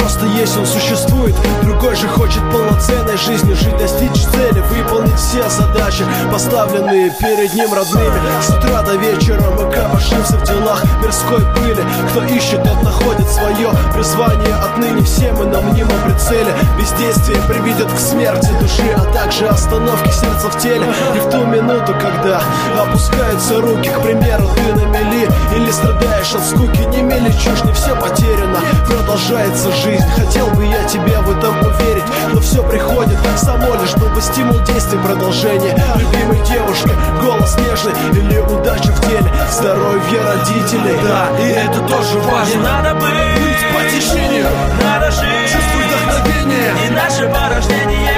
просто есть, он существует. Другой же хочет полноценной жизни жить, достичь цели, выполнить все задачи, поставленные перед ним родными. С утра до вечера мы копошимся в делах мирской пыли. Кто ищет, тот находит свое призвание. Отныне все мы на мнимом прицеле. Бездействие приведет к смерти души, а также остановке сердца в теле. И в ту минуту, когда опускаются руки, к примеру, ты на мели или страдаешь от скуки, не мели чушь, не все потеряно, продолжается жизнь. Хотел бы я тебе в этом уверить, но все приходит само лишь, был бы стимул действий, продолжение. Любимой девушка, голос нежный или удача в деле, здоровье родителей, да, и это тоже важно. Не надо быть по течению, надо жить, чувствуй вдохновение и наше порождение.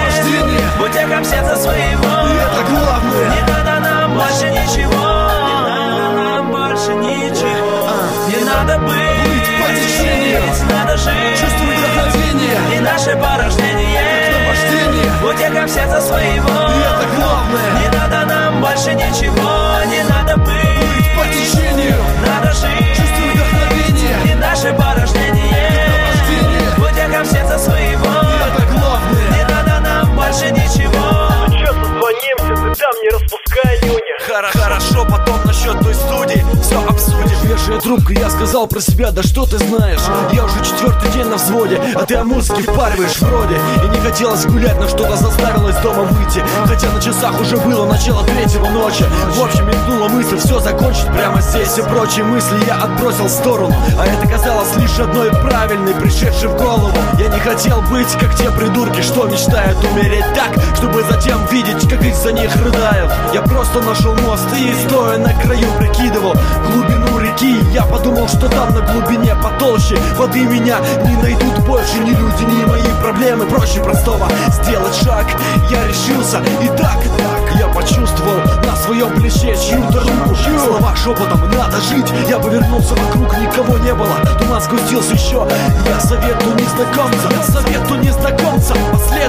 Будь эхом сердца своего, и это главное. Не надо нам больше ничего, не надо нам больше ничего. Не надо быть по течению, надо жить, чувствуй вдохновение и наше порождение. Будь эхом сердца своего, и это главное. Не надо нам больше ничего, не надо быть по течению, надо жить, чувствуй вдохновение и наше порождение. Будь эхом сердца своего, и это главное. Не надо нам больше ничего. Ну чё, созвонимся, ты там не распускай нюни. Хорошо, потом насчет той студии все обсудим. Вешая трубку, я сказал про себя, да что ты знаешь. Я уже 4-й день на взводе, а ты о музыке впариваешь вроде. И не хотелось гулять, но что-то заставило из дома выйти. Хотя на часах уже было начало 3-го ночи. В общем, мелькнула мысль все закончить прямо здесь. Все прочие мысли я отбросил в сторону, а это казалось лишь одной правильной, пришедшей в голову. Я не хотел быть, как те придурки, что мечтают умереть так, чтобы затем видеть, как из-за них рыдают. Я просто нашел мост и, стоя на краю, прикидывал глубину реки. Я подумал, что там на глубине потолще воды меня не найдут больше ни люди, ни мои проблемы. Проще простого сделать шаг. Я решился, и так я почувствовал на своем плече чью-то руку. Слова шепотом «надо жить». Я повернулся вокруг, никого не было. Туман сгустился еще. Я советую незнакомцам